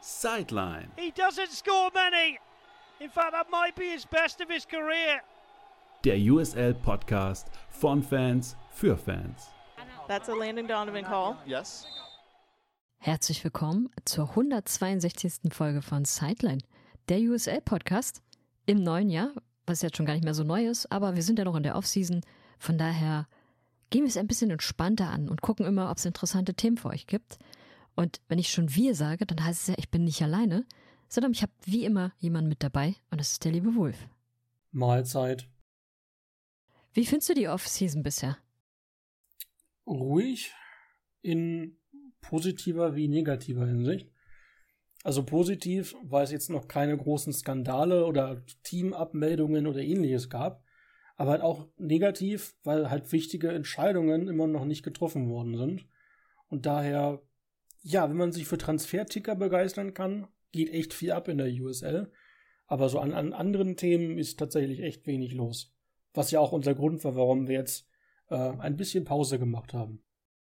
Sideline. He doesn't score many. In fact, that might be his best of his career. Der USL-Podcast von Fans für Fans. That's a Landon Donovan call. Yes. Herzlich willkommen zur 162. Folge von Sideline, der USL-Podcast im neuen Jahr, was jetzt schon gar nicht mehr so neu ist, aber wir sind ja noch in der Offseason, von daher gehen wir es ein bisschen entspannter an und gucken immer, ob es interessante Themen für euch gibt. Und wenn ich schon wir sage, dann heißt es ja, ich bin nicht alleine, sondern ich habe wie immer jemanden mit dabei und das ist der liebe Wolf. Mahlzeit. Wie findest du die Off-Season bisher? Ruhig in positiver wie negativer Hinsicht. Also positiv, weil es jetzt noch keine großen Skandale oder Teamabmeldungen oder ähnliches gab, aber halt auch negativ, weil halt wichtige Entscheidungen immer noch nicht getroffen worden sind. Und daher, ja, wenn man sich für Transferticker begeistern kann, geht echt viel ab in der USL. Aber so an anderen Themen ist tatsächlich echt wenig los. Was ja auch unser Grund war, warum wir jetzt ein bisschen Pause gemacht haben.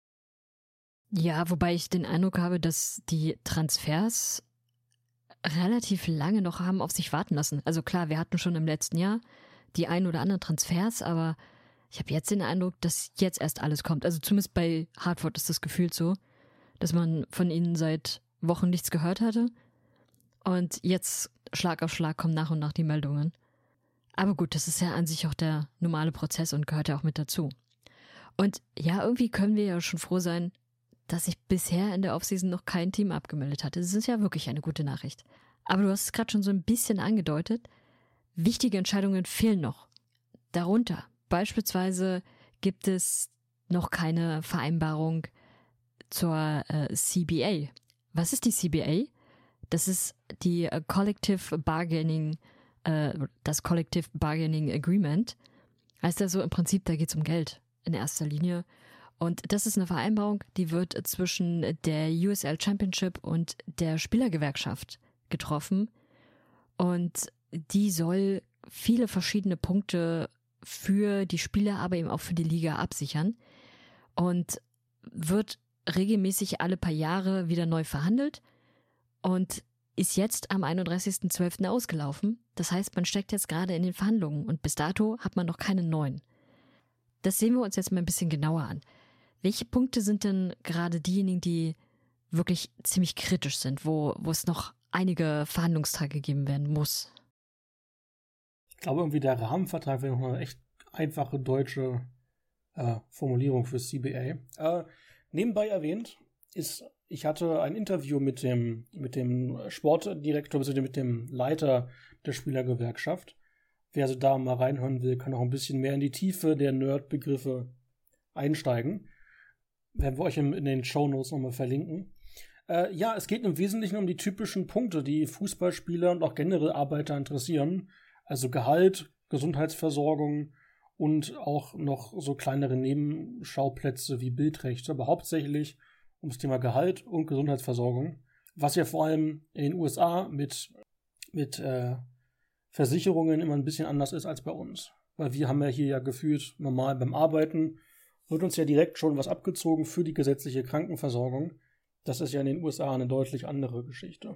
Ja, wobei ich den Eindruck habe, dass die Transfers relativ lange noch haben auf sich warten lassen. Also klar, wir hatten schon im letzten Jahr die ein oder anderen Transfers, aber ich habe jetzt den Eindruck, dass jetzt erst alles kommt. Also zumindest bei Hartford ist das Gefühl so, dass man von ihnen seit Wochen nichts gehört hatte. Und jetzt Schlag auf Schlag kommen nach und nach die Meldungen. Aber gut, das ist ja an sich auch der normale Prozess und gehört ja auch mit dazu. Und ja, irgendwie können wir ja schon froh sein, dass sich bisher in der Offseason noch kein Team abgemeldet hatte. Das ist ja wirklich eine gute Nachricht. Aber du hast es gerade schon so ein bisschen angedeutet. Wichtige Entscheidungen fehlen noch. Darunter beispielsweise gibt es noch keine Vereinbarung zur CBA. Was ist die CBA? Das ist die Collective Bargaining, das Collective Bargaining Agreement. Heißt also im Prinzip, da geht es um Geld in erster Linie. Und das ist eine Vereinbarung, die wird zwischen der USL Championship und der Spielergewerkschaft getroffen. Und die soll viele verschiedene Punkte für die Spieler, aber eben auch für die Liga absichern. Und wird regelmäßig alle paar Jahre wieder neu verhandelt und ist jetzt am 31.12. ausgelaufen. Das heißt, man steckt jetzt gerade in den Verhandlungen und bis dato hat man noch keine neuen. Das sehen wir uns jetzt mal ein bisschen genauer an. Welche Punkte sind denn gerade diejenigen, die wirklich ziemlich kritisch sind, wo es noch einige Verhandlungstage geben werden muss? Ich glaube, irgendwie der Rahmenvertrag wäre noch eine echt einfache deutsche Formulierung für CBA. Nebenbei erwähnt ich hatte ein Interview mit dem Sportdirektor, bzw. mit dem Leiter der Spielergewerkschaft. Wer also da mal reinhören will, kann auch ein bisschen mehr in die Tiefe der Nerd-Begriffe einsteigen. Werden wir euch in den Shownotes nochmal verlinken. Ja, es geht im Wesentlichen um die typischen Punkte, die Fußballspieler und auch generell Arbeiter interessieren. Also Gehalt, Gesundheitsversorgung und auch noch so kleinere Nebenschauplätze wie Bildrechte, aber hauptsächlich ums Thema Gehalt und Gesundheitsversorgung, was ja vor allem in den USA mit Versicherungen immer ein bisschen anders ist als bei uns. Weil wir haben ja hier ja gefühlt normal beim Arbeiten, wird uns ja direkt schon was abgezogen für die gesetzliche Krankenversorgung. Das ist ja in den USA eine deutlich andere Geschichte.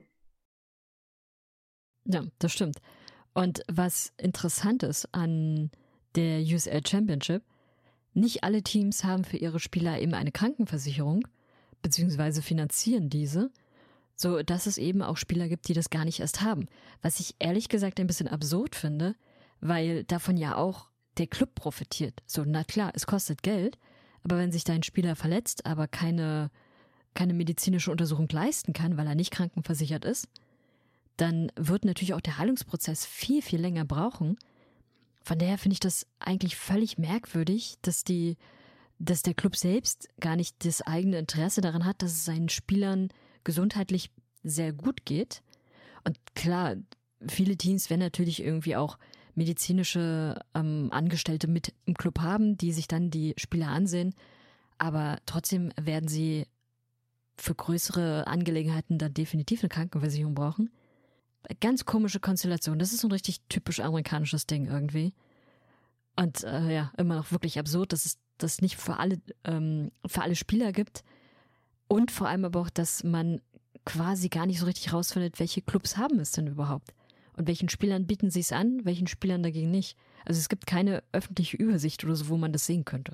Ja, das stimmt. Und was interessant ist an der USL Championship, nicht alle Teams haben für ihre Spieler eben eine Krankenversicherung, beziehungsweise finanzieren diese, so dass es eben auch Spieler gibt, die das gar nicht erst haben. Was ich ehrlich gesagt ein bisschen absurd finde, weil davon ja auch der Club profitiert. So, na klar, es kostet Geld, aber wenn sich dein Spieler verletzt, aber keine medizinische Untersuchung leisten kann, weil er nicht krankenversichert ist, dann wird natürlich auch der Heilungsprozess viel, viel länger brauchen. Von daher finde ich das eigentlich völlig merkwürdig, dass der Club selbst gar nicht das eigene Interesse daran hat, dass es seinen Spielern gesundheitlich sehr gut geht. Und klar, viele Teams werden natürlich irgendwie auch medizinische Angestellte mit im Club haben, die sich dann die Spieler ansehen. Aber trotzdem werden sie für größere Angelegenheiten dann definitiv eine Krankenversicherung brauchen. Ganz komische Konstellation. Das ist so ein richtig typisch amerikanisches Ding irgendwie. Und ja, immer noch wirklich absurd, dass es das nicht für alle Spieler gibt. Und vor allem aber auch, dass man quasi gar nicht so richtig rausfindet, welche Clubs haben es denn überhaupt. Und welchen Spielern bieten sie es an, welchen Spielern dagegen nicht. Also es gibt keine öffentliche Übersicht oder so, wo man das sehen könnte.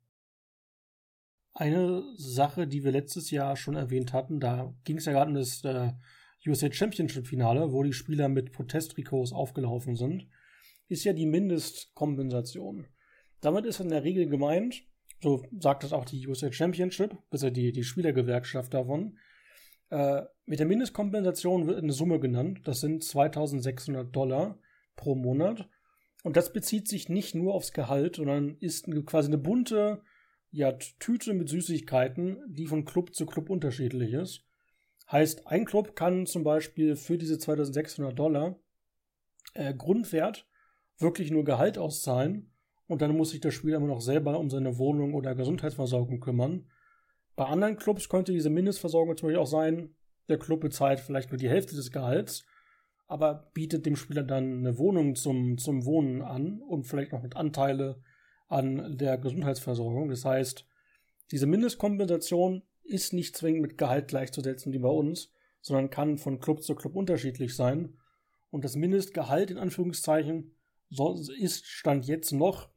Eine Sache, die wir letztes Jahr schon erwähnt hatten, da ging es ja gerade um das USA Championship Finale, wo die Spieler mit Protesttrikots aufgelaufen sind, ist ja die Mindestkompensation. Damit ist in der Regel gemeint, so sagt es auch die USA Championship, also die Spielergewerkschaft davon, mit der Mindestkompensation wird eine Summe genannt, das sind $2.600 pro Monat. Und das bezieht sich nicht nur aufs Gehalt, sondern ist quasi eine bunte Tüte mit Süßigkeiten, die von Club zu Club unterschiedlich ist. Heißt, ein Club kann zum Beispiel für diese $2.600 Grundwert wirklich nur Gehalt auszahlen und dann muss sich der Spieler immer noch selber um seine Wohnung oder Gesundheitsversorgung kümmern. Bei anderen Clubs könnte diese Mindestversorgung zum Beispiel auch sein, der Club bezahlt vielleicht nur die Hälfte des Gehalts, aber bietet dem Spieler dann eine Wohnung zum Wohnen an und vielleicht noch mit Anteile an der Gesundheitsversorgung. Das heißt, diese Mindestkompensation ist nicht zwingend mit Gehalt gleichzusetzen wie bei uns, sondern kann von Club zu Club unterschiedlich sein. Und das Mindestgehalt in Anführungszeichen ist Stand jetzt noch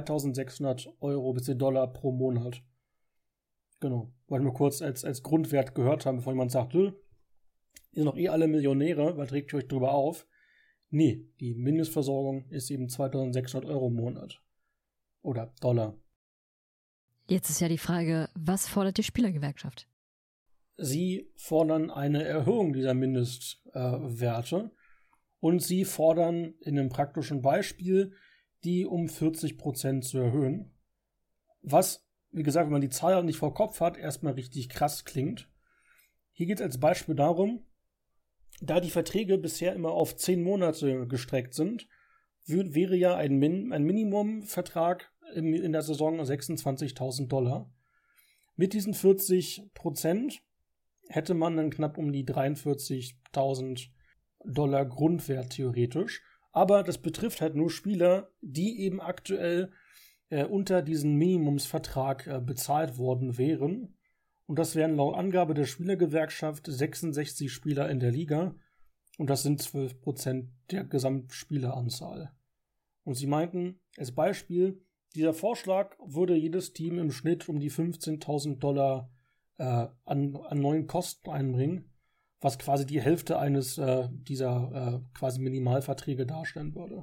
$2.600 bis $2.600 pro Monat. Genau, wollte wir kurz als Grundwert gehört haben, bevor jemand sagt, ihr sind doch alle Millionäre, was regt ihr euch drüber auf? Nee, die Mindestversorgung ist eben $2.600 im Monat. Oder Dollar. Jetzt ist ja die Frage, was fordert die Spielergewerkschaft? Sie fordern eine Erhöhung dieser Mindestwerte und sie fordern in einem praktischen Beispiel, die um 40% zu erhöhen. Was, wie gesagt, wenn man die Zahl nicht vor Kopf hat, erstmal richtig krass klingt. Hier geht es als Beispiel darum, da die Verträge bisher immer auf 10 Monate gestreckt sind, wäre ja ein Minimumvertrag in der Saison $26.000. Mit diesen 40% hätte man dann knapp um die $43.000 Grundwert theoretisch. Aber das betrifft halt nur Spieler, die eben aktuell unter diesen Minimumsvertrag bezahlt worden wären. Und das wären laut Angabe der Spielergewerkschaft 66 Spieler in der Liga. Und das sind 12% der Gesamtspieleranzahl. Und sie meinten, als Beispiel, dieser Vorschlag würde jedes Team im Schnitt um die $15.000 an neuen Kosten einbringen, was quasi die Hälfte eines dieser quasi Minimalverträge darstellen würde.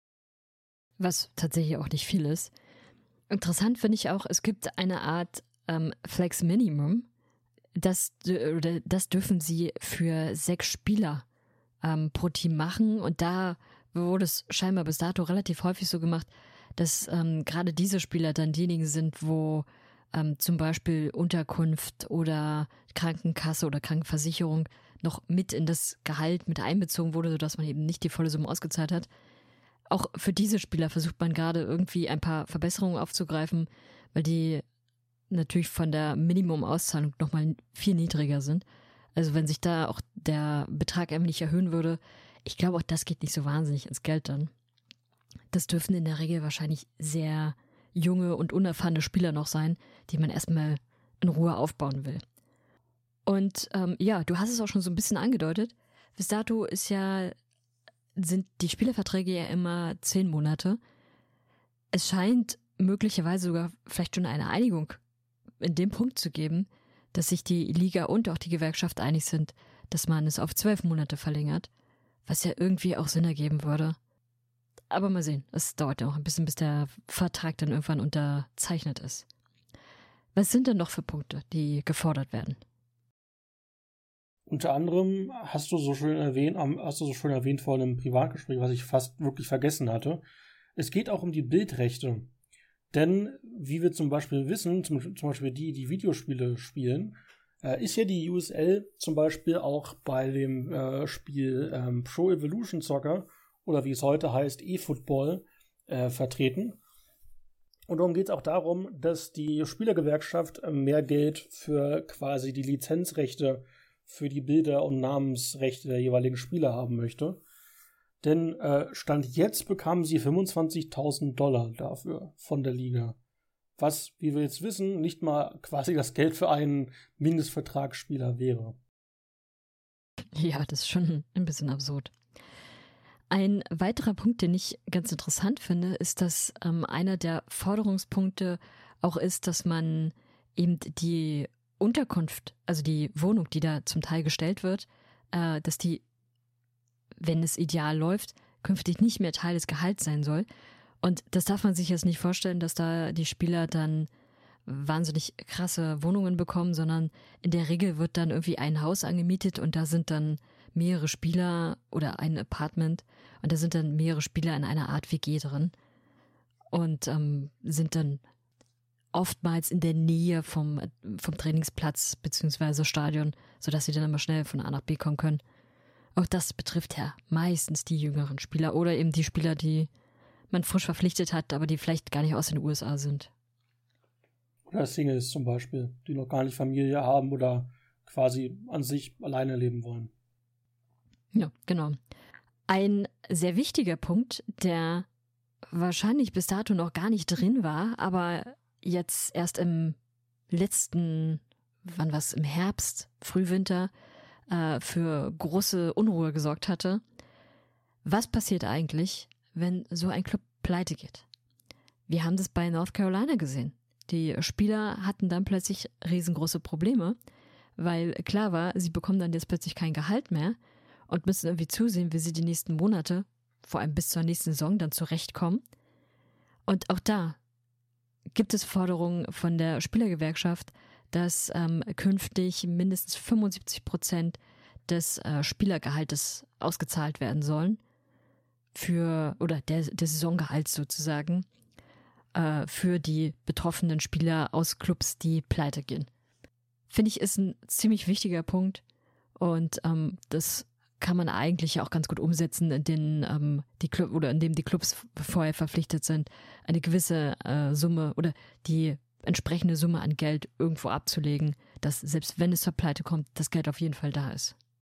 Was tatsächlich auch nicht viel ist. Interessant finde ich auch, es gibt eine Art Flex Minimum. Das dürfen sie für 6 Spieler pro Team machen. Und da wurde es scheinbar bis dato relativ häufig so gemacht, dass gerade diese Spieler dann diejenigen sind, wo zum Beispiel Unterkunft oder Krankenkasse oder Krankenversicherung noch mit in das Gehalt mit einbezogen wurde, sodass man eben nicht die volle Summe ausgezahlt hat. Auch für diese Spieler versucht man gerade irgendwie ein paar Verbesserungen aufzugreifen, weil die natürlich von der Minimumauszahlung nochmal viel niedriger sind. Also wenn sich da auch der Betrag einfach nicht erhöhen würde, ich glaube auch das geht nicht so wahnsinnig ins Geld dann. Das dürfen in der Regel wahrscheinlich sehr junge und unerfahrene Spieler noch sein, die man erstmal in Ruhe aufbauen will. Und du hast es auch schon so ein bisschen angedeutet. Bis dato sind die Spielerverträge ja immer 10 Monate. Es scheint möglicherweise sogar vielleicht schon eine Einigung in dem Punkt zu geben, dass sich die Liga und auch die Gewerkschaft einig sind, dass man es auf 12 Monate verlängert, was ja irgendwie auch Sinn ergeben würde. Aber mal sehen, es dauert ja auch ein bisschen, bis der Vertrag dann irgendwann unterzeichnet ist. Was sind denn noch für Punkte, die gefordert werden? Unter anderem hast du so schön erwähnt vor einem Privatgespräch, was ich fast wirklich vergessen hatte. Es geht auch um die Bildrechte. Denn, wie wir zum Beispiel wissen, zum Beispiel die Videospiele spielen, ist ja die USL zum Beispiel auch bei dem Spiel Pro Evolution Soccer oder wie es heute heißt, eFootball vertreten. Und darum geht es auch darum, dass die Spielergewerkschaft mehr Geld für quasi die Lizenzrechte für die Bilder und Namensrechte der jeweiligen Spieler haben möchte. Denn Stand jetzt bekamen sie $25.000 dafür von der Liga. Was, wie wir jetzt wissen, nicht mal quasi das Geld für einen Mindestvertragsspieler wäre. Ja, das ist schon ein bisschen absurd. Ein weiterer Punkt, den ich ganz interessant finde, ist, dass einer der Forderungspunkte auch ist, dass man eben die Unterkunft, also die Wohnung, die da zum Teil gestellt wird, dass die, wenn es ideal läuft, künftig nicht mehr Teil des Gehalts sein soll. Und das darf man sich jetzt nicht vorstellen, dass da die Spieler dann wahnsinnig krasse Wohnungen bekommen, sondern in der Regel wird dann irgendwie ein Haus angemietet und da sind dann mehrere Spieler oder ein Apartment und da sind dann mehrere Spieler in einer Art WG drin und sind dann oftmals in der Nähe vom Trainingsplatz bzw. Stadion, sodass sie dann immer schnell von A nach B kommen können. Auch das betrifft ja meistens die jüngeren Spieler oder eben die Spieler, die man frisch verpflichtet hat, aber die vielleicht gar nicht aus den USA sind. Oder Singles zum Beispiel, die noch gar nicht Familie haben oder quasi an sich alleine leben wollen. Ja, genau. Ein sehr wichtiger Punkt, der wahrscheinlich bis dato noch gar nicht drin war, aber jetzt erst im letzten, wann war's, im Herbst, Frühwinter, für große Unruhe gesorgt hatte. Was passiert eigentlich, wenn so ein Club pleite geht? Wir haben das bei North Carolina gesehen. Die Spieler hatten dann plötzlich riesengroße Probleme, weil klar war, sie bekommen dann jetzt plötzlich kein Gehalt mehr und müssen irgendwie zusehen, wie sie die nächsten Monate, vor allem bis zur nächsten Saison, dann zurechtkommen. Und auch da gibt es Forderungen von der Spielergewerkschaft, dass künftig mindestens 75% des Spielergehaltes ausgezahlt werden sollen oder der Saisongehalt sozusagen für die betroffenen Spieler aus Clubs, die pleite gehen. Finde ich, ist ein ziemlich wichtiger Punkt und das kann man eigentlich auch ganz gut umsetzen, indem die Clubs vorher verpflichtet sind, eine gewisse Summe oder die entsprechende Summe an Geld irgendwo abzulegen, dass selbst wenn es zur Pleite kommt, das Geld auf jeden Fall da ist.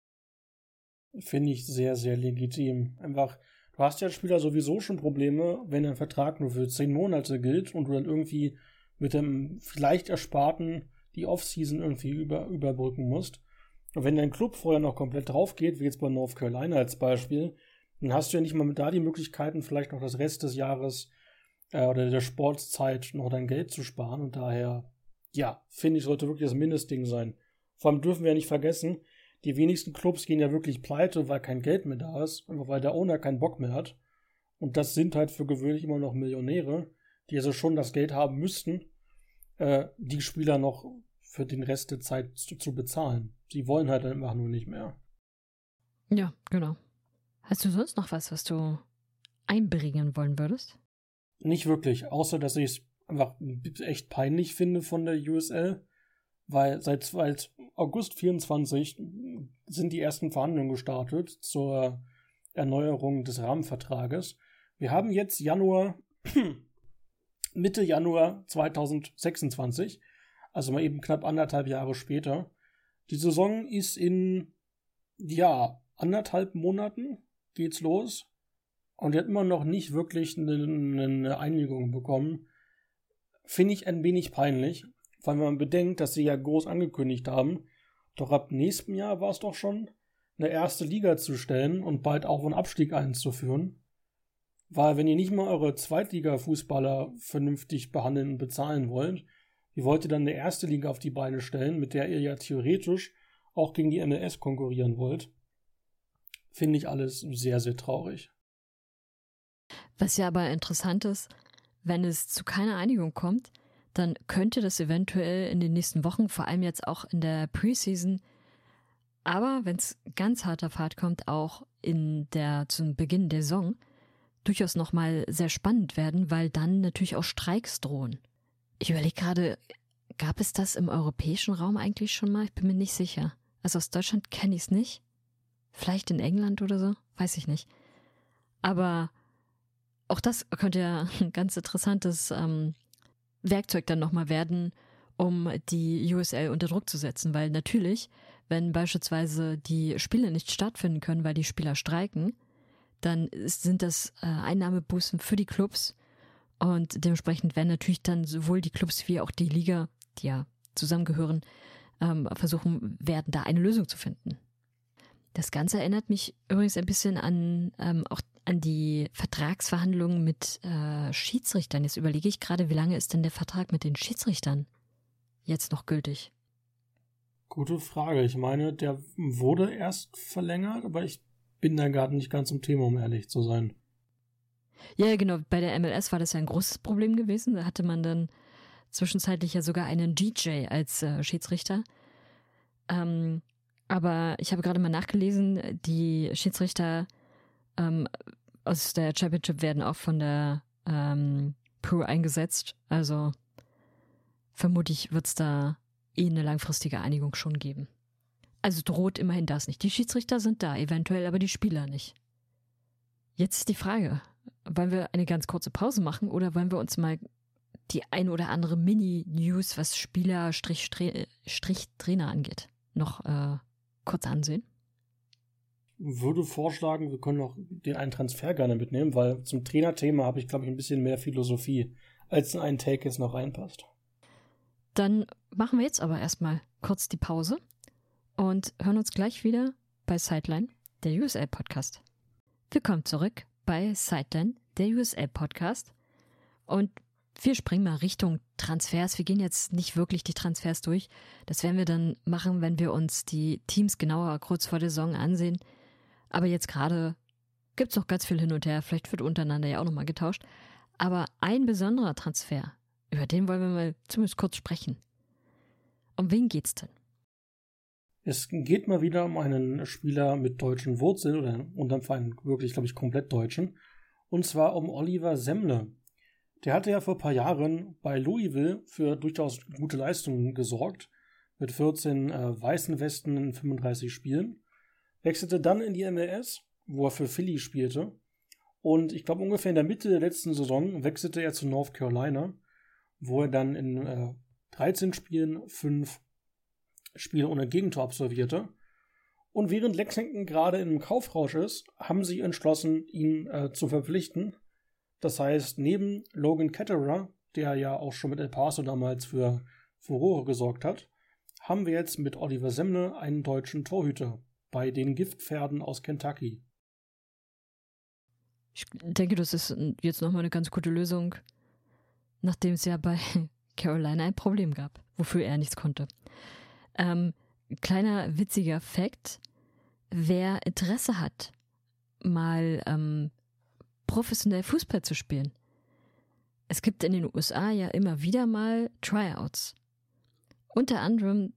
Finde ich sehr, sehr legitim. Einfach, du hast ja als Spieler sowieso schon Probleme, wenn dein Vertrag nur für 10 Monate gilt und du dann irgendwie mit dem vielleicht Ersparten die Offseason irgendwie überbrücken musst. Und wenn dein Club vorher noch komplett drauf geht, wie jetzt bei North Carolina als Beispiel, dann hast du ja nicht mal da die Möglichkeiten, vielleicht noch das Rest des Jahres oder der Sportzeit noch dein Geld zu sparen. Und daher, ja, finde ich, sollte wirklich das Mindestding sein. Vor allem dürfen wir ja nicht vergessen, die wenigsten Clubs gehen ja wirklich pleite, weil kein Geld mehr da ist, einfach weil der Owner keinen Bock mehr hat. Und das sind halt für gewöhnlich immer noch Millionäre, die also schon das Geld haben müssten, die Spieler noch für den Rest der Zeit zu bezahlen. Sie wollen halt einfach nur nicht mehr. Ja, genau. Hast du sonst noch was du einbringen wollen würdest? Nicht wirklich, außer dass ich es einfach echt peinlich finde von der USL, weil seit August 24 sind die ersten Verhandlungen gestartet zur Erneuerung des Rahmenvertrages. Wir haben jetzt Mitte Januar 2026, also mal eben knapp 1,5 Jahre später. Die Saison ist in, 1,5 Monaten geht's los. Und er hat immer noch nicht wirklich eine Einigung bekommen. Finde ich ein wenig peinlich, weil man bedenkt, dass sie ja groß angekündigt haben, doch ab nächstem Jahr war es doch schon, eine erste Liga zu stellen und bald auch einen Abstieg einzuführen. Weil wenn ihr nicht mal eure Zweitliga-Fußballer vernünftig behandeln und bezahlen wollt, wie wollt ihr dann eine erste Liga auf die Beine stellen, mit der ihr ja theoretisch auch gegen die MLS konkurrieren wollt? Finde ich alles sehr, sehr traurig. Was ja aber interessant ist, wenn es zu keiner Einigung kommt, dann könnte das eventuell in den nächsten Wochen, vor allem jetzt auch in der Preseason, aber wenn es ganz hart auf hart kommt, auch zum Beginn der Saison, durchaus nochmal sehr spannend werden, weil dann natürlich auch Streiks drohen. Ich überlege gerade, gab es das im europäischen Raum eigentlich schon mal? Ich bin mir nicht sicher. Also aus Deutschland kenne ich es nicht. Vielleicht in England oder so, weiß ich nicht. Aber auch das könnte ja ein ganz interessantes Werkzeug dann nochmal werden, um die USL unter Druck zu setzen. Weil natürlich, wenn beispielsweise die Spiele nicht stattfinden können, weil die Spieler streiken, dann sind das Einnahmebußen für die Clubs. Und dementsprechend werden natürlich dann sowohl die Clubs wie auch die Liga, die ja zusammengehören, versuchen werden, da eine Lösung zu finden. Das Ganze erinnert mich übrigens ein bisschen auch an die Vertragsverhandlungen mit Schiedsrichtern. Jetzt überlege ich gerade, wie lange ist denn der Vertrag mit den Schiedsrichtern jetzt noch gültig? Gute Frage. Ich meine, der wurde erst verlängert, aber ich bin da gerade nicht ganz im Thema, um ehrlich zu sein. Ja, genau. Bei der MLS war das ja ein großes Problem gewesen. Da hatte man dann zwischenzeitlich ja sogar einen DJ als Schiedsrichter. Aber ich habe gerade mal nachgelesen, die Schiedsrichter aus der Championship werden auch von der Pro eingesetzt. Also vermutlich wird es da eine langfristige Einigung schon geben. Also droht immerhin das nicht. Die Schiedsrichter sind da, eventuell aber die Spieler nicht. Jetzt ist die Frage, wollen wir eine ganz kurze Pause machen oder wollen wir uns mal die ein oder andere Mini-News, was Spieler-Trainer angeht, noch kurz ansehen? Würde vorschlagen, wir können noch den einen Transfer gerne mitnehmen, weil zum Trainerthema habe ich, glaube ich, ein bisschen mehr Philosophie, als in einen Take jetzt noch reinpasst. Dann machen wir jetzt aber erstmal kurz die Pause und hören uns gleich wieder bei Sideline, der USL-Podcast. Willkommen zurück bei Sideline, der USL-Podcast. Und wir springen mal Richtung Transfers. Wir gehen jetzt nicht wirklich die Transfers durch. Das werden wir dann machen, wenn wir uns die Teams genauer kurz vor der Saison ansehen. Aber jetzt gerade gibt es noch ganz viel hin und her. Vielleicht wird untereinander ja auch nochmal getauscht. Aber ein besonderer Transfer, über den wollen wir mal zumindest kurz sprechen. Um wen geht's denn? Es geht mal wieder um einen Spieler mit deutschen Wurzeln oder unterm Fall wirklich, glaube ich, komplett deutschen. Und zwar um Oliver Semle. Der hatte ja vor ein paar Jahren bei Louisville für durchaus gute Leistungen gesorgt. Mit 14 weißen Westen in 35 Spielen. Wechselte dann in die MLS, wo er für Philly spielte. Und ich glaube ungefähr in der Mitte der letzten Saison wechselte er zu North Carolina, wo er dann in 13 Spielen 5 Spiele ohne Gegentor absolvierte. Und während Lexington gerade in einem Kaufrausch ist, haben sie entschlossen, ihn zu verpflichten. Das heißt, neben Logan Ketterer, der ja auch schon mit El Paso damals für Furore gesorgt hat, haben wir jetzt mit Oliver Semle einen deutschen Torhüter bei den Giftpferden aus Kentucky. Ich denke, das ist jetzt nochmal eine ganz gute Lösung, nachdem es ja bei Carolina ein Problem gab, wofür er nichts konnte. Kleiner witziger Fact: Wer Interesse hat, mal professionell Fußball zu spielen. Es gibt in den USA ja immer wieder mal Tryouts. Unter anderem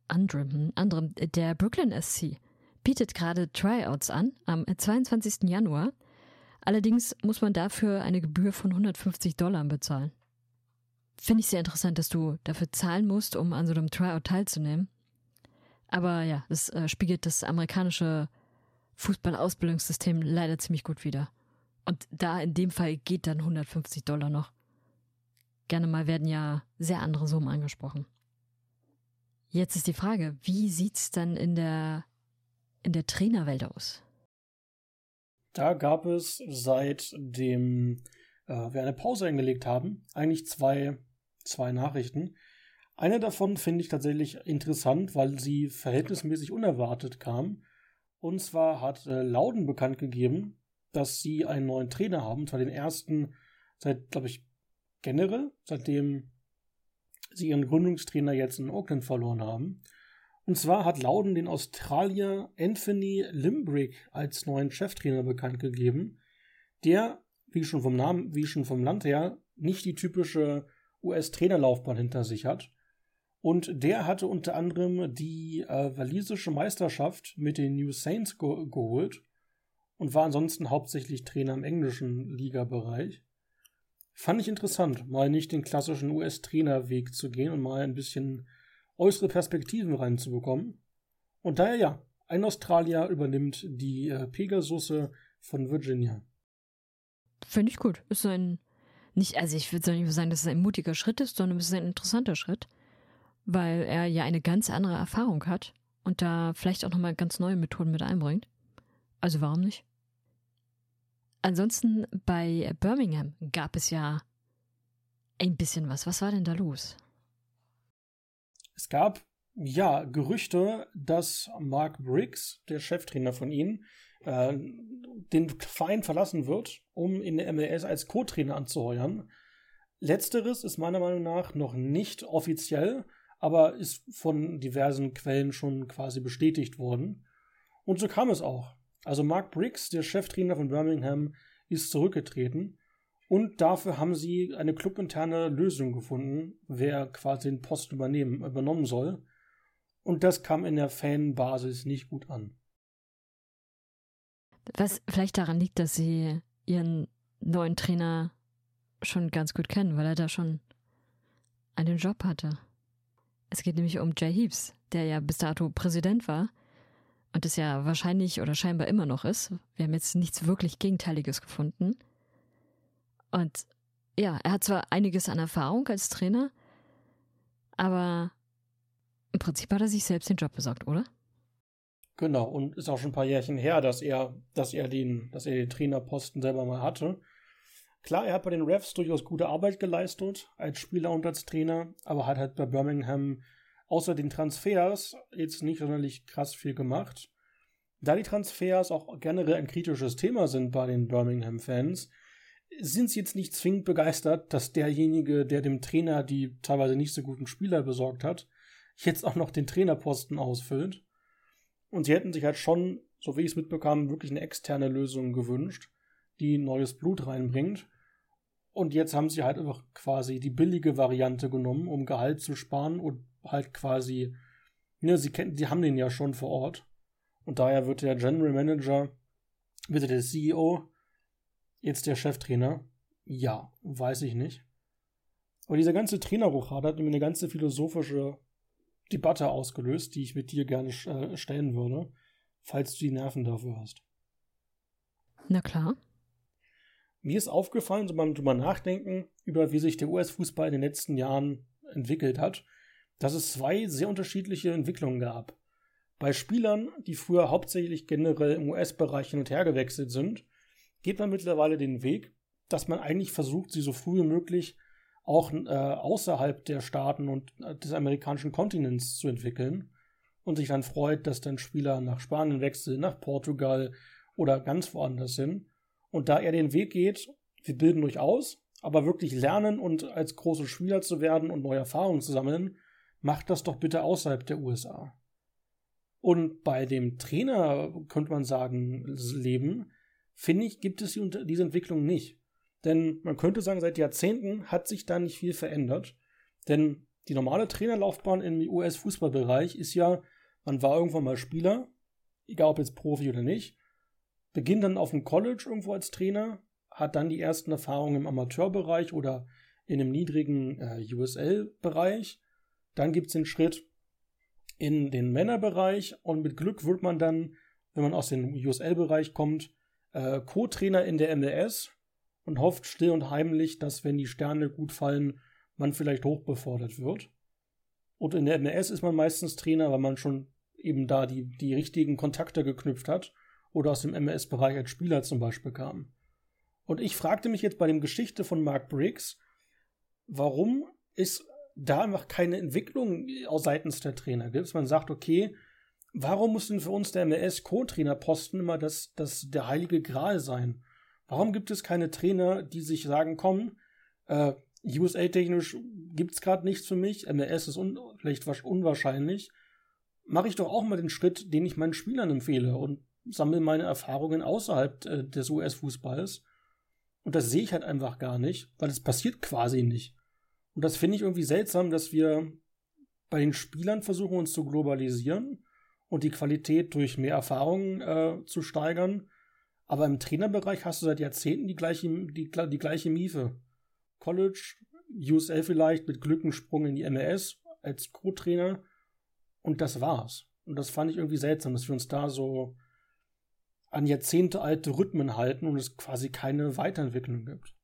der Brooklyn SC bietet gerade Tryouts an am 22. Januar. Allerdings muss man dafür eine Gebühr von $150 bezahlen. Finde ich sehr interessant, dass du dafür zahlen musst, um an so einem Tryout teilzunehmen. Aber ja, das spiegelt das amerikanische Fußballausbildungssystem leider ziemlich gut wider. Und da in dem Fall geht dann $150 noch. Gerne mal werden ja sehr andere Summen angesprochen. Jetzt ist die Frage, wie sieht's dann in der Trainerwelt aus? Da gab es seitdem wir eine Pause eingelegt haben, eigentlich zwei Nachrichten. Eine davon finde ich tatsächlich interessant, weil sie verhältnismäßig unerwartet kam. Und zwar hat Loudoun bekannt gegeben, dass sie einen neuen Trainer haben, und zwar den ersten seit, glaube ich, generell, seitdem sie ihren Gründungstrainer jetzt in Oakland verloren haben. Und zwar hat Loudoun den Australier Anthony Limbrick als neuen Cheftrainer bekannt gegeben, der, wie schon vom Namen, wie schon vom Land her, nicht die typische US-Trainerlaufbahn hinter sich hat. Und der hatte unter anderem die walisische Meisterschaft mit den New Saints geholt und war ansonsten hauptsächlich Trainer im englischen Ligabereich. Fand ich interessant, mal nicht den klassischen US-Trainerweg zu gehen und mal ein bisschen äußere Perspektiven reinzubekommen. Und daher ja, ein Australier übernimmt die Pegasusse von Virginia. Finde ich gut. Ist ich würde nicht sagen, dass es ein mutiger Schritt ist, sondern es ist ein interessanter Schritt, weil er ja eine ganz andere Erfahrung hat und da vielleicht auch nochmal ganz neue Methoden mit einbringt. Also warum nicht? Ansonsten bei Birmingham gab es ja ein bisschen was. Was war denn da los? Es gab Ja, Gerüchte, dass Mark Briggs, der Cheftrainer von ihnen, den Verein verlassen wird, um in der MLS als Co-Trainer anzuheuern. Letzteres ist meiner Meinung nach noch nicht offiziell, aber ist von diversen Quellen schon quasi bestätigt worden. Und so kam es auch. Also Mark Briggs, der Cheftrainer von Birmingham, ist zurückgetreten und dafür haben sie eine clubinterne Lösung gefunden, wer quasi den Posten übernommen soll. Und das kam in der Fanbasis nicht gut an. Was vielleicht daran liegt, dass sie ihren neuen Trainer schon ganz gut kennen, weil er da schon einen Job hatte. Es geht nämlich um Jay Heaps, der ja bis dato Präsident war und es ja wahrscheinlich oder scheinbar immer noch ist. Wir haben jetzt nichts wirklich Gegenteiliges gefunden. Und ja, er hat zwar einiges an Erfahrung als Trainer, aber im Prinzip hat er sich selbst den Job besorgt, oder? Genau, und ist auch schon ein paar Jährchen her, dass er den Trainerposten selber mal hatte. Klar, er hat bei den Refs durchaus gute Arbeit geleistet, als Spieler und als Trainer, aber hat halt bei Birmingham außer den Transfers jetzt nicht sonderlich krass viel gemacht. Da die Transfers auch generell ein kritisches Thema sind bei den Birmingham-Fans, sind sie jetzt nicht zwingend begeistert, dass derjenige, der dem Trainer die teilweise nicht so guten Spieler besorgt hat, jetzt auch noch den Trainerposten ausfüllt. Und sie hätten sich halt schon, so wie ich es mitbekam, wirklich eine externe Lösung gewünscht, die neues Blut reinbringt. Und jetzt haben sie halt einfach quasi die billige Variante genommen, um Gehalt zu sparen und halt quasi, ne, sie haben den ja schon vor Ort. Und daher wird der General Manager, wird der CEO, jetzt der Cheftrainer. Ja, weiß ich nicht. Aber dieser ganze Trainerrochade hat mir eine ganze philosophische Debatte ausgelöst, die ich mit dir gerne stellen würde, falls du die Nerven dafür hast. Na klar. Mir ist aufgefallen, so beim drüber nachdenken, über wie sich der US-Fußball in den letzten Jahren entwickelt hat, dass es zwei sehr unterschiedliche Entwicklungen gab. Bei Spielern, die früher hauptsächlich generell im US-Bereich hin und her gewechselt sind, geht man mittlerweile den Weg, dass man eigentlich versucht, sie so früh wie möglich auch außerhalb der Staaten und des amerikanischen Kontinents zu entwickeln und sich dann freut, dass dann Spieler nach Spanien wechseln, nach Portugal oder ganz woanders hin. Und da er den Weg geht, wir bilden euch aus, aber wirklich lernen und als große Spieler zu werden und neue Erfahrungen zu sammeln, macht das doch bitte außerhalb der USA. Und bei dem Trainer, könnte man sagen, Leben, finde ich, gibt es diese Entwicklung nicht. Denn man könnte sagen, seit Jahrzehnten hat sich da nicht viel verändert. Denn die normale Trainerlaufbahn im US-Fußballbereich ist ja, man war irgendwann mal Spieler, egal ob jetzt Profi oder nicht, beginnt dann auf dem College irgendwo als Trainer, hat dann die ersten Erfahrungen im Amateurbereich oder in einem niedrigen USL-Bereich. Dann gibt es den Schritt in den Männerbereich und mit Glück wird man dann, wenn man aus dem USL-Bereich kommt, Co-Trainer in der MLS und hofft still und heimlich, dass, wenn die Sterne gut fallen, man vielleicht hochbefördert wird. Und in der MLS ist man meistens Trainer, weil man schon eben da die richtigen Kontakte geknüpft hat oder aus dem MLS-Bereich als Spieler zum Beispiel kam. Und ich fragte mich jetzt bei dem Geschichte von Mark Briggs, warum es da einfach keine Entwicklung seitens der Trainer gibt. Man sagt, okay, warum muss denn für uns der MLS-Co-Trainer-Posten immer der heilige Gral sein? Warum gibt es keine Trainer, die sich sagen, komm, USA-technisch gibt es gerade nichts für mich, MLS ist vielleicht unwahrscheinlich, mache ich doch auch mal den Schritt, den ich meinen Spielern empfehle und sammle meine Erfahrungen außerhalb des US-Fußballs. Und das sehe ich halt einfach gar nicht, weil es passiert quasi nicht. Und das finde ich irgendwie seltsam, dass wir bei den Spielern versuchen, uns zu globalisieren und die Qualität durch mehr Erfahrungen zu steigern. Aber im Trainerbereich hast du seit Jahrzehnten die gleiche Miefe. College, USL vielleicht, mit Glück einen Sprung in die MLS als Co-Trainer. Und das war's. Und das fand ich irgendwie seltsam, dass wir uns da so an Jahrzehnte alte Rhythmen halten und es quasi keine Weiterentwicklung gibt.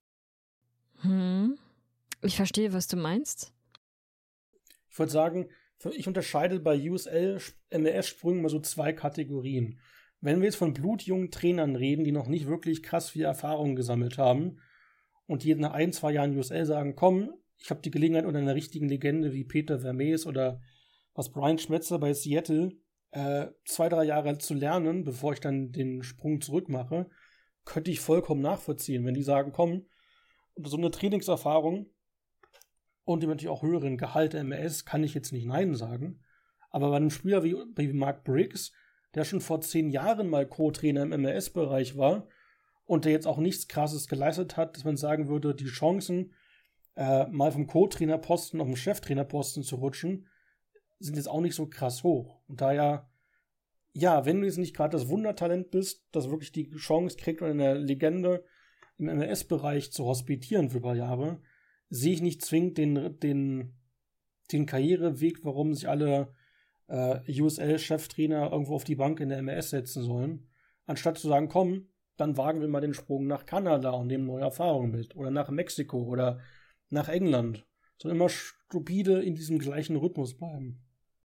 Ich verstehe, was du meinst. Ich würde sagen, ich unterscheide bei USL MLS-Sprüngen mal so zwei Kategorien. Wenn wir jetzt von blutjungen Trainern reden, die noch nicht wirklich krass viel Erfahrung gesammelt haben und die nach 1-2 Jahren USL sagen, komm, ich habe die Gelegenheit unter einer richtigen Legende wie Peter Vermees oder was Brian Schmetzer bei Seattle 2-3 Jahre zu lernen, bevor ich dann den Sprung zurück mache, könnte ich vollkommen nachvollziehen, wenn die sagen, komm, so eine Trainingserfahrung und dem natürlich auch höheren Gehalt der MLS kann ich jetzt nicht Nein sagen. Aber bei einem Spieler wie Mark Briggs, der schon vor 10 Jahren mal Co-Trainer im MLS-Bereich war und der jetzt auch nichts Krasses geleistet hat, dass man sagen würde, die Chancen, mal vom Co-Trainerposten auf den Cheftrainerposten zu rutschen, sind jetzt auch nicht so krass hoch. Und daher, ja, wenn du jetzt nicht gerade das Wundertalent bist, das wirklich die Chance kriegt, eine Legende im MLS-Bereich zu hospitieren für ein paar Jahre, sehe ich nicht zwingend den Karriereweg, warum sich alle USL-Cheftrainer irgendwo auf die Bank in der MLS setzen sollen, anstatt zu sagen, komm, dann wagen wir mal den Sprung nach Kanada und nehmen neue Erfahrungen mit. Oder nach Mexiko oder nach England. Sondern immer stupide in diesem gleichen Rhythmus bleiben.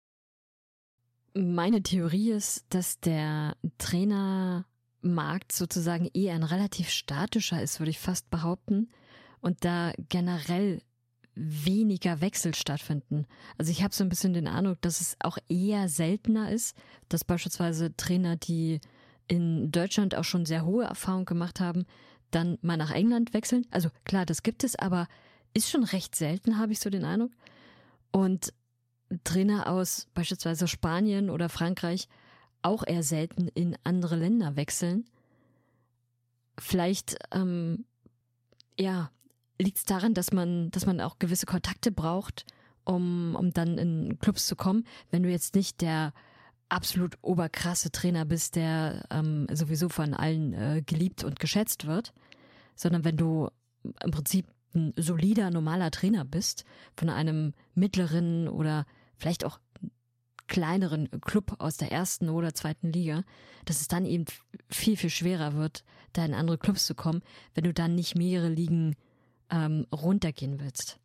Meine Theorie ist, dass der Trainermarkt sozusagen eher ein relativ statischer ist, würde ich fast behaupten. Und da generell weniger Wechsel stattfinden. Also ich habe so ein bisschen den Eindruck, dass es auch eher seltener ist, dass beispielsweise Trainer, die in Deutschland auch schon sehr hohe Erfahrungen gemacht haben, dann mal nach England wechseln. Also klar, das gibt es, aber ist schon recht selten, habe ich so den Eindruck. Und Trainer aus beispielsweise Spanien oder Frankreich auch eher selten in andere Länder wechseln. Vielleicht, liegt es daran, dass man auch gewisse Kontakte braucht, um dann in Clubs zu kommen. Wenn du jetzt nicht der absolut oberkrasse Trainer bist, der sowieso von allen geliebt und geschätzt wird, sondern wenn du im Prinzip ein solider, normaler Trainer bist, von einem mittleren oder vielleicht auch kleineren Club aus der 1. oder 2. Liga, dass es dann eben viel, viel schwerer wird, da in andere Clubs zu kommen, wenn du dann nicht mehrere Ligen runtergehen willst.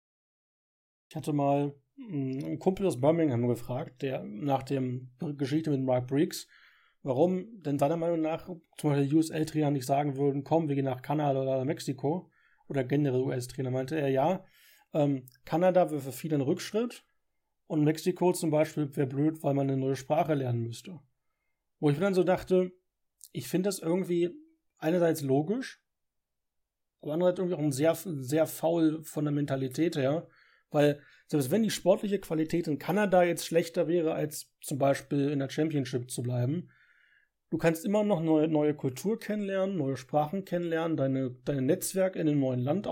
Ich hatte mal einen Kumpel aus Birmingham gefragt, der nach der Geschichte mit Mark Briggs, warum denn seiner Meinung nach zum Beispiel USL-Trainer nicht sagen würden, komm, wir gehen nach Kanada oder Mexiko oder generell US-Trainer, meinte er, ja, Kanada wäre für viele ein Rückschritt und Mexiko zum Beispiel wäre blöd, weil man eine neue Sprache lernen müsste. Wo ich mir dann so dachte, ich finde das irgendwie einerseits logisch, aber andererseits irgendwie auch sehr, sehr faul von der Mentalität her, weil selbst wenn die sportliche Qualität in Kanada jetzt schlechter wäre, als zum Beispiel in der Championship zu bleiben, du kannst immer noch neue Kultur kennenlernen, neue Sprachen kennenlernen, dein Netzwerk in einem neuen Land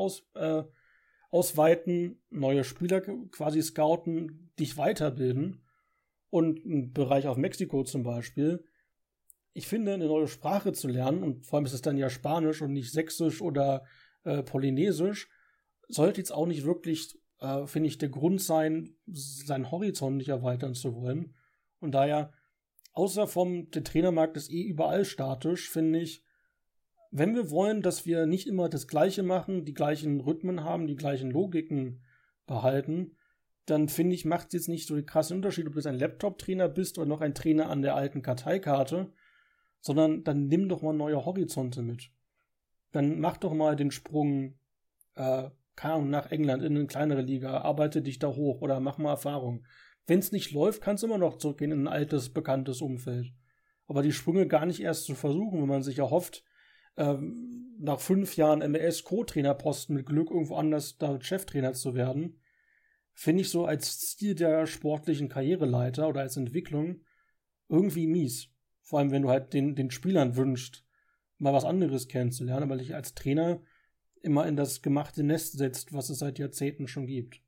ausweiten, neue Spieler quasi scouten, dich weiterbilden und im Bereich auf Mexiko zum Beispiel. Ich finde, eine neue Sprache zu lernen, und vor allem ist es dann ja Spanisch und nicht Sächsisch oder Polynesisch, sollte jetzt auch nicht wirklich, finde ich, der Grund sein, seinen Horizont nicht erweitern zu wollen. Und daher, außer der Trainermarkt ist überall statisch, finde ich, wenn wir wollen, dass wir nicht immer das Gleiche machen, die gleichen Rhythmen haben, die gleichen Logiken behalten, dann finde ich, macht es jetzt nicht so den krassen Unterschied, ob du jetzt ein Laptop-Trainer bist oder noch ein Trainer an der alten Karteikarte, sondern dann nimm doch mal neue Horizonte mit. Dann mach doch mal den Sprung, keine Ahnung, nach England in eine kleinere Liga, arbeite dich da hoch oder mach mal Erfahrung. Wenn es nicht läuft, kannst du immer noch zurückgehen in ein altes, bekanntes Umfeld. Aber die Sprünge gar nicht erst zu versuchen, wenn man sich erhofft, nach 5 Jahren MLS-Co-Trainerposten mit Glück irgendwo anders da Cheftrainer zu werden, finde ich so als Stil der sportlichen Karriereleiter oder als Entwicklung irgendwie mies. Vor allem, wenn du halt den Spielern wünschst, mal was anderes kennenzulernen, weil dich als Trainer immer in das gemachte Nest setzt, was es seit Jahrzehnten schon gibt.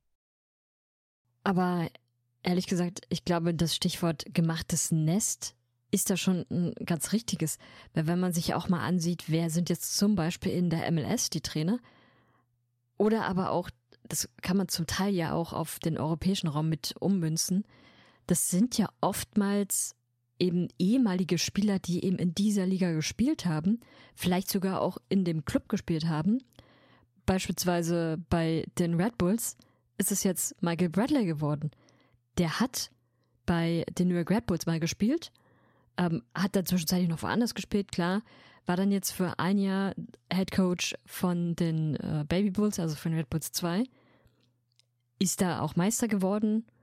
Aber ehrlich gesagt, ich glaube, das Stichwort gemachtes Nest ist da schon ein ganz richtiges. Weil wenn man sich auch mal ansieht, wer sind jetzt zum Beispiel in der MLS die Trainer, oder aber auch, das kann man zum Teil ja auch auf den europäischen Raum mit ummünzen, das sind ja oftmals eben ehemalige Spieler, die eben in dieser Liga gespielt haben, vielleicht sogar auch in dem Club gespielt haben. Beispielsweise bei den Red Bulls ist es jetzt Michael Bradley geworden. Der hat bei den New York Red Bulls mal gespielt, hat dann zwischenzeitlich noch woanders gespielt, klar, war dann jetzt für ein Jahr Head Coach von den Baby Bulls, also von Red Bulls 2, ist da auch Meister geworden,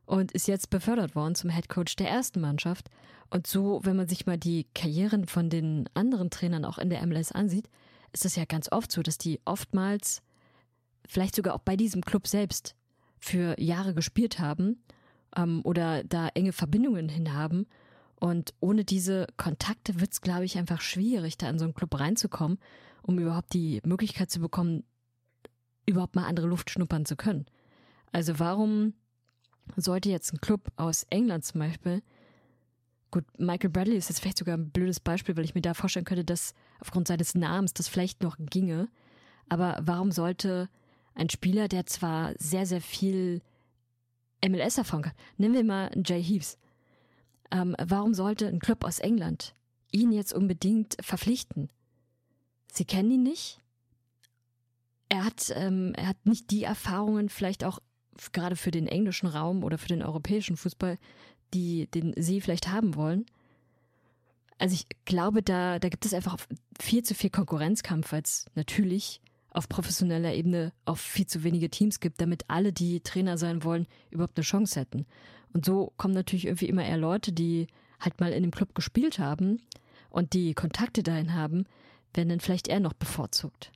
und ist jetzt befördert worden zum Headcoach der ersten Mannschaft. Und so, wenn man sich mal die Karrieren von den anderen Trainern auch in der MLS ansieht, ist es ja ganz oft so, dass die oftmals, vielleicht sogar auch bei diesem Club selbst, für Jahre gespielt haben oder da enge Verbindungen hin haben. Und ohne diese Kontakte wird es, glaube ich, einfach schwierig, da in so einen Club reinzukommen, um überhaupt die Möglichkeit zu bekommen, überhaupt mal andere Luft schnuppern zu können. Also warum sollte jetzt ein Club aus England zum Beispiel, gut, Michael Bradley ist jetzt vielleicht sogar ein blödes Beispiel, weil ich mir da vorstellen könnte, dass aufgrund seines Namens das vielleicht noch ginge, aber warum sollte ein Spieler, der zwar sehr, sehr viel MLS-Erfahrung hat, nehmen wir mal Jay Heaps, warum sollte ein Club aus England ihn jetzt unbedingt verpflichten? Sie kennen ihn nicht. Er hat nicht die Erfahrungen, vielleicht auch gerade für den englischen Raum oder für den europäischen Fußball, den sie vielleicht haben wollen. Also ich glaube, da gibt es einfach viel zu viel Konkurrenzkampf, weil es natürlich auf professioneller Ebene auch viel zu wenige Teams gibt, damit alle, die Trainer sein wollen, überhaupt eine Chance hätten. Und so kommen natürlich irgendwie immer eher Leute, die halt mal in dem Club gespielt haben und die Kontakte dahin haben, werden dann vielleicht eher noch bevorzugt.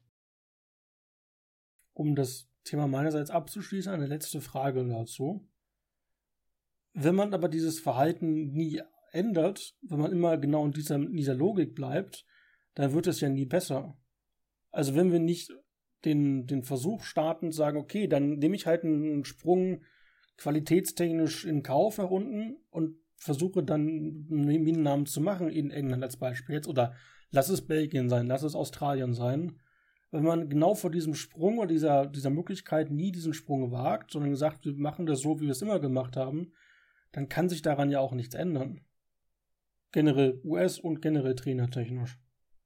Um das Thema meinerseits abzuschließen, eine letzte Frage dazu. Wenn man aber dieses Verhalten nie ändert, wenn man immer genau in dieser Logik bleibt, dann wird es ja nie besser. Also wenn wir nicht den Versuch starten, sagen, okay, dann nehme ich halt einen Sprung qualitätstechnisch in Kauf nach unten und versuche dann einen Namen zu machen in England als Beispiel jetzt, oder lass es Belgien sein, lass es Australien sein. Wenn man genau vor diesem Sprung oder dieser Möglichkeit nie diesen Sprung wagt, sondern sagt, wir machen das so, wie wir es immer gemacht haben, dann kann sich daran ja auch nichts ändern. Generell US- und generell trainertechnisch.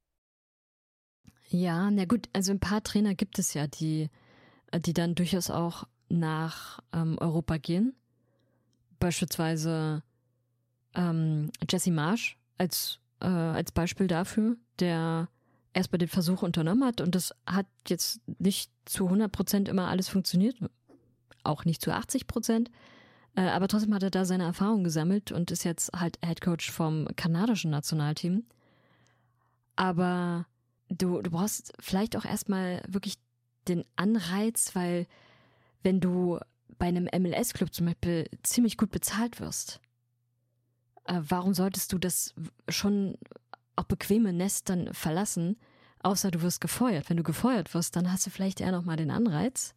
Ja, na gut, also ein paar Trainer gibt es ja, die dann durchaus auch nach Europa gehen. Beispielsweise Jesse Marsch als Beispiel dafür, der erstmal den Versuch unternommen hat und das hat jetzt nicht zu 100% immer alles funktioniert, auch nicht zu 80%, aber trotzdem hat er da seine Erfahrung gesammelt und ist jetzt halt Headcoach vom kanadischen Nationalteam. Aber du brauchst vielleicht auch erstmal wirklich den Anreiz, weil wenn du bei einem MLS-Club zum Beispiel ziemlich gut bezahlt wirst, warum solltest du das schon auch bequeme Nest dann verlassen, außer du wirst gefeuert. Wenn du gefeuert wirst, dann hast du vielleicht eher nochmal den Anreiz.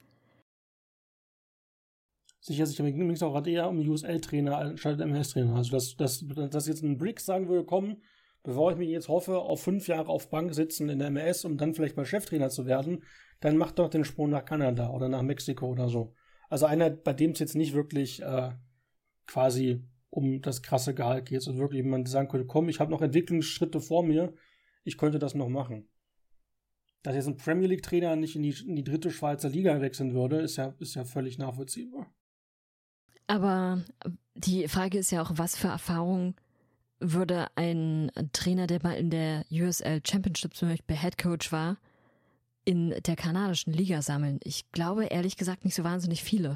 Sicher, sich übrigens auch eher um USL-Trainer anstatt MLS-Trainer. Also, dass jetzt ein Briggs sagen würde, komm, bevor ich mich jetzt hoffe, auf 5 Jahre auf Bank sitzen in der MLS, um dann vielleicht mal Cheftrainer zu werden, dann mach doch den Sprung nach Kanada oder nach Mexiko oder so. Also einer, bei dem es jetzt nicht wirklich quasi um das krasse Gehalt geht, sondern wirklich jemand sagen könnte, komm, ich habe noch Entwicklungsschritte vor mir, ich könnte das noch machen. Dass jetzt ein Premier League-Trainer nicht in die dritte Schweizer Liga wechseln würde, ist ja völlig nachvollziehbar. Aber die Frage ist ja auch, was für Erfahrungen würde ein Trainer, der mal in der USL Championship zum Beispiel Headcoach war, in der kanadischen Liga sammeln? Ich glaube ehrlich gesagt nicht so wahnsinnig viele.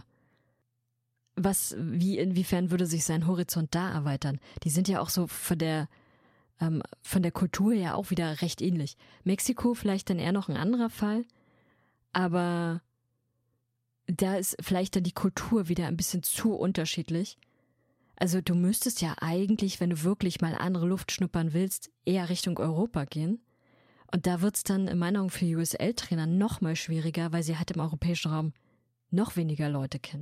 Inwiefern würde sich sein Horizont da erweitern? Die sind ja auch so von der Kultur ja auch wieder recht ähnlich. Mexiko vielleicht dann eher noch ein anderer Fall, aber da ist vielleicht dann die Kultur wieder ein bisschen zu unterschiedlich. Also du müsstest ja eigentlich, wenn du wirklich mal andere Luft schnuppern willst, eher Richtung Europa gehen. Und da wird es dann in meiner Meinung für USL-Trainer noch mal schwieriger, weil sie halt im europäischen Raum noch weniger Leute kennen.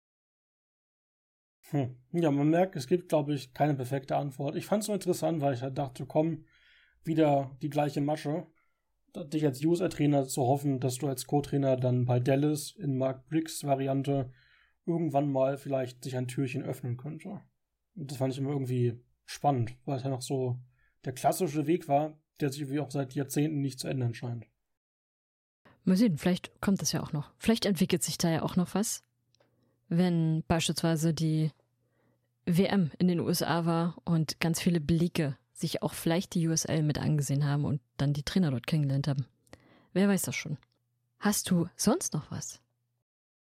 Ja, man merkt, es gibt, glaube ich, keine perfekte Antwort. Ich fand es so interessant, weil ich halt dachte, komm, wieder die gleiche Masche. Dich als USL-Trainer zu hoffen, dass du als Co-Trainer dann bei Dallas in Mark Briggs-Variante irgendwann mal vielleicht sich ein Türchen öffnen könnte. Und das fand ich immer irgendwie spannend, weil es ja noch so der klassische Weg war, der sich wie auch seit Jahrzehnten nicht zu ändern scheint. Mal sehen, vielleicht kommt das ja auch noch. Vielleicht entwickelt sich da ja auch noch was, wenn beispielsweise die WM in den USA war und ganz viele Blicke sich auch vielleicht die USL mit angesehen haben und dann die Trainer dort kennengelernt haben. Wer weiß das schon. Hast du sonst noch was?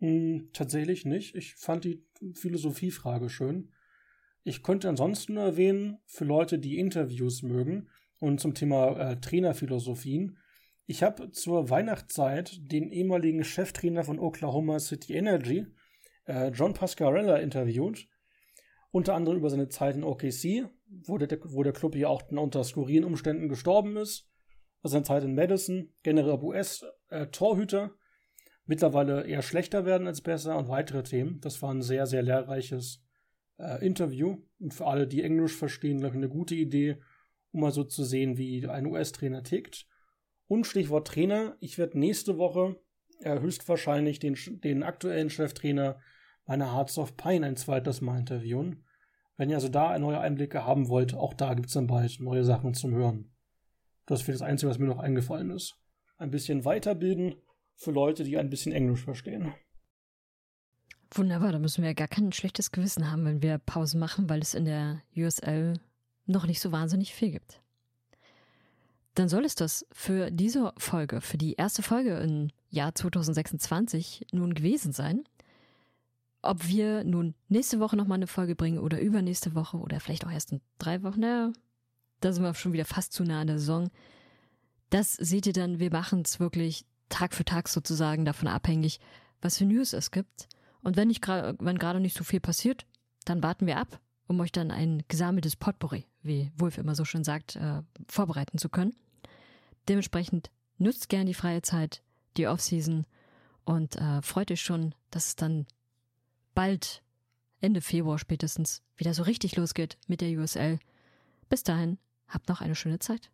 Tatsächlich nicht. Ich fand die Philosophiefrage schön. Ich könnte ansonsten nur erwähnen, für Leute, die Interviews mögen und zum Thema Trainerphilosophien, ich habe zur Weihnachtszeit den ehemaligen Cheftrainer von Oklahoma City Energy, John Pascarella, interviewt. Unter anderem über seine Zeit in OKC, wo der Club ja auch unter skurrilen Umständen gestorben ist. Seine Zeit in Madison, generell US-Torhüter. Mittlerweile eher schlechter werden als besser und weitere Themen. Das war ein sehr, sehr lehrreiches Interview. Und für alle, die Englisch verstehen, glaube ich, eine gute Idee, um mal so zu sehen, wie ein US-Trainer tickt. Und Stichwort Trainer, ich werde nächste Woche höchstwahrscheinlich den aktuellen Cheftrainer meiner Hearts of Pine ein zweites Mal interviewen. Wenn ihr also da neue Einblicke haben wollt, auch da gibt es dann bald neue Sachen zum Hören. Das ist das Einzige, was mir noch eingefallen ist. Ein bisschen weiterbilden für Leute, die ein bisschen Englisch verstehen. Wunderbar, da müssen wir ja gar kein schlechtes Gewissen haben, wenn wir Pausen machen, weil es in der USL noch nicht so wahnsinnig viel gibt. Dann soll es das für diese Folge, für die erste Folge im Jahr 2026 nun gewesen sein. Ob wir nun nächste Woche nochmal eine Folge bringen oder übernächste Woche oder vielleicht auch erst in 3 Wochen, naja, da sind wir schon wieder fast zu nah an der Saison. Das seht ihr dann, wir machen es wirklich Tag für Tag sozusagen davon abhängig, was für News es gibt. Und wenn gerade nicht so viel passiert, dann warten wir ab, um euch dann ein gesammeltes Potpourri, wie Wolf immer so schön sagt, vorbereiten zu können. Dementsprechend nutzt gern die freie Zeit, die Offseason und freut euch schon, dass es dann bald, Ende Februar spätestens, wieder so richtig losgeht mit der USL. Bis dahin, habt noch eine schöne Zeit.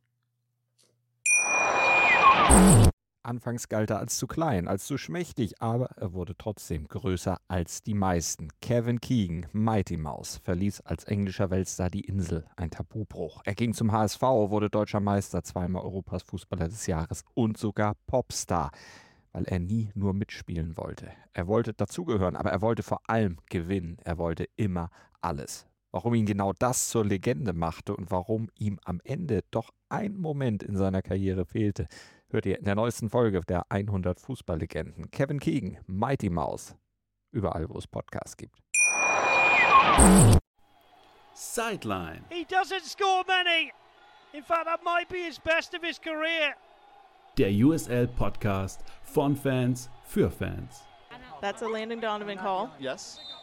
Anfangs galt er als zu klein, als zu schmächtig, aber er wurde trotzdem größer als die meisten. Kevin Keegan, Mighty Mouse, verließ als englischer Weltstar die Insel, ein Tabubruch. Er ging zum HSV, wurde deutscher Meister, 2-mal Europas Fußballer des Jahres und sogar Popstar, weil er nie nur mitspielen wollte. Er wollte dazugehören, aber er wollte vor allem gewinnen. Er wollte immer alles. Warum ihn genau das zur Legende machte und warum ihm am Ende doch ein Moment in seiner Karriere fehlte, hört ihr in der neuesten Folge der 100 Fußballlegenden. Kevin Keegan, Mighty Mouse. Überall, wo es Podcasts gibt. Sideline. He doesn't score many. In fact, that might be his best of his career. Der USL-Podcast von Fans für Fans. That's a Landon Donovan call. Yes.